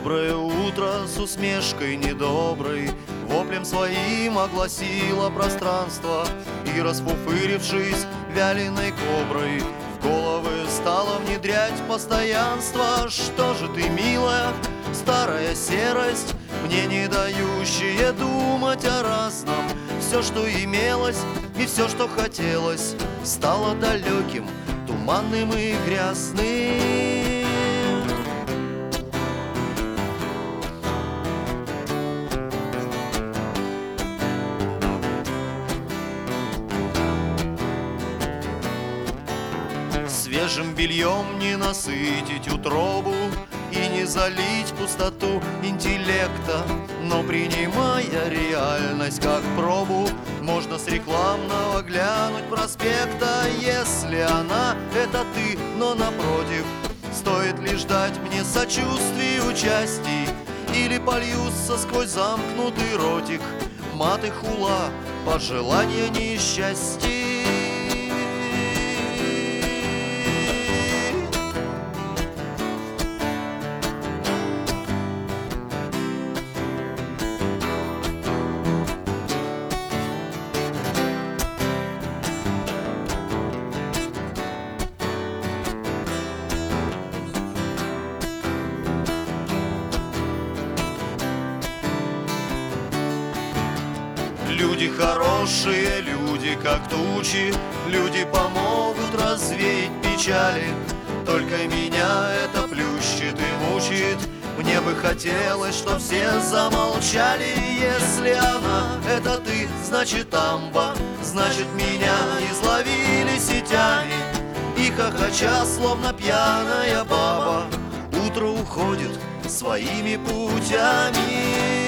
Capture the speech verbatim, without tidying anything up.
Доброе утро с усмешкой недоброй воплем своим огласило пространство, и, расфуфырившись вяленой коброй, в головы стало внедрять постоянство. Что же ты, милая, старая серость, мне не дающая думать о разном? Все, что имелось, и все, что хотелось, стало далеким, туманным и грязным. Свежим бельем не насытить утробу и не залить пустоту интеллекта, но, принимая реальность как пробу, можно с рекламного глянуть проспекта. Если она — это ты, но напротив, стоит ли ждать мне сочувствий, участий, или польются сквозь замкнутый ротик маты хула, пожелания несчастья. Люди хорошие, люди как тучи, люди помогут развеять печали. Только меня это плющит и мучит. Мне бы хотелось, чтоб все замолчали. Если она — это ты, значит амба, значит меня изловили сетями. И хохоча, словно пьяная баба, утро уходит своими путями.